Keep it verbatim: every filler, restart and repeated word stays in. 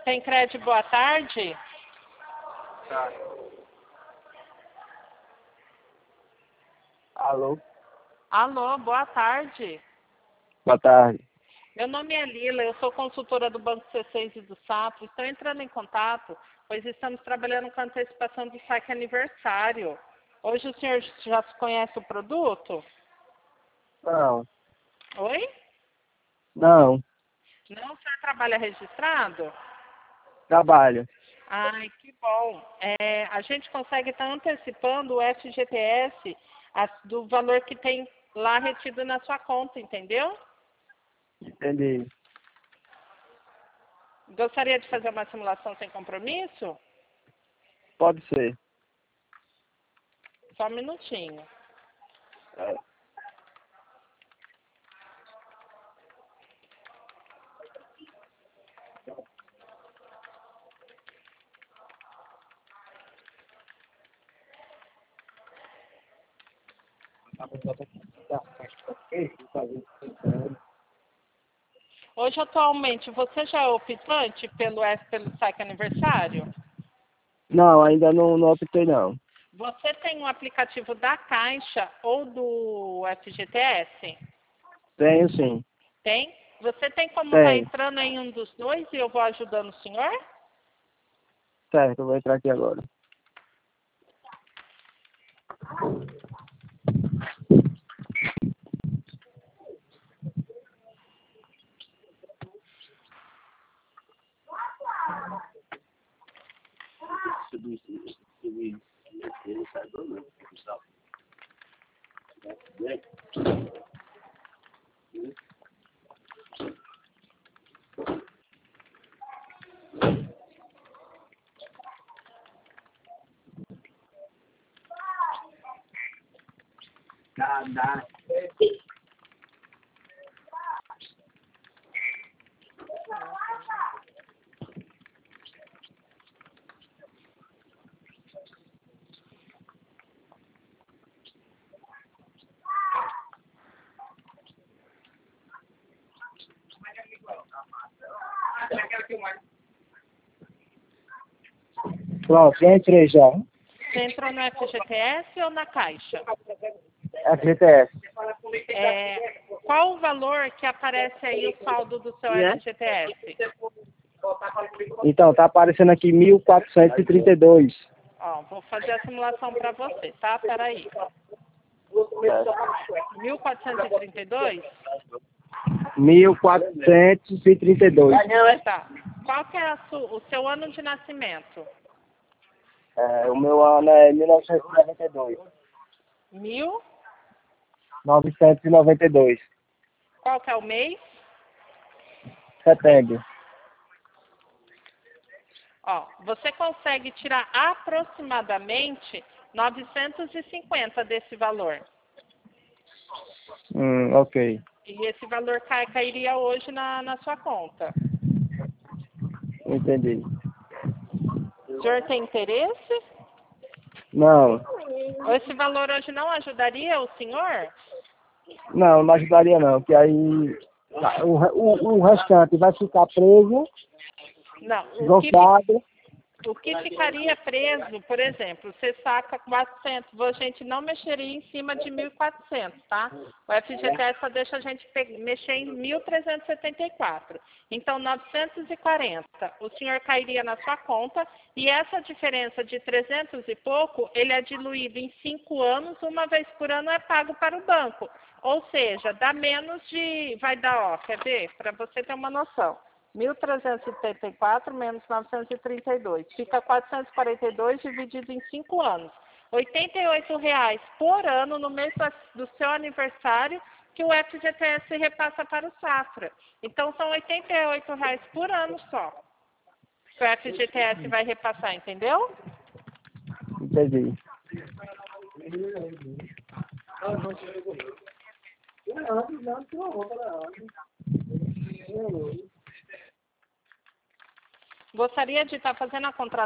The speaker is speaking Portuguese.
Tem crédito, boa tarde. Tá. Alô? Alô, boa tarde. Boa tarde. Meu nome é Lila, eu sou consultora do Banco C seis e do Safra. Estou entrando em contato, pois estamos trabalhando com antecipação do saque aniversário. Hoje o senhor já conhece o produto? Não. Oi? Não. Não, o senhor trabalha registrado? Trabalho. Ai, que bom. É, a gente consegue estar antecipando o F G T S a- do valor que tem lá retido na sua conta, entendeu? Entendi. Gostaria de fazer uma simulação sem compromisso? Pode ser. Só um minutinho. É. Hoje, atualmente, você já é optante pelo, F- pelo saque aniversário? Não, ainda não, não optei não. Você tem um aplicativo da Caixa ou do F G T S? Tenho sim. Tem? Você tem como estar Tenho. entrando em um dos dois e eu vou ajudando o senhor? Certo, eu vou entrar aqui agora. Pronto, já entrei já. Você entrou no F G T S ou na Caixa? F G T S. É, qual o valor que aparece aí o saldo do seu F G T S? Então, tá aparecendo aqui mil quatrocentos e trinta e dois. Ó, vou fazer a simulação para você, tá? Peraí. mil quatrocentos e trinta e dois? mil quatrocentos e trinta e dois. Tá. Qual que é a su- o seu ano de nascimento? É, o meu ano é mil novecentos e noventa e dois. Mil? novecentos e noventa e dois. Qual que é o mês? Setembro. Ó, você consegue tirar aproximadamente novecentos e cinquenta desse valor. Hum, ok. E esse valor cai, cairia hoje na, na sua conta. Entendi. O senhor tem interesse? Não. Esse valor hoje não ajudaria o senhor? Não, não ajudaria não, porque aí o, o, o restante vai ficar preso, Não. O que, gostado. o que ficaria preso, por exemplo, você saca quatrocentos, a gente não mexeria em cima de mil e quatrocentos, tá? O F G T S só deixa a gente pe- mexer em mil trezentos e setenta e quatro. Então, novecentos e quarenta, o senhor cairia na sua conta e essa diferença de trezentos e pouco, ele é diluído em cinco anos, uma vez por ano é pago para o banco. Ou seja, dá menos de... Vai dar, ó, quer ver? Para você ter uma noção. mil trezentos e setenta e quatro menos novecentos e trinta e dois. Fica quatrocentos e quarenta e dois dividido em cinco anos. oitenta e oito reais por ano no mês do seu aniversário que o F G T S repassa para o Safra. Então, são oitenta e oito reais por ano só que o F G T S vai repassar, entendeu? Entendi. Gostaria de estar fazendo a contratação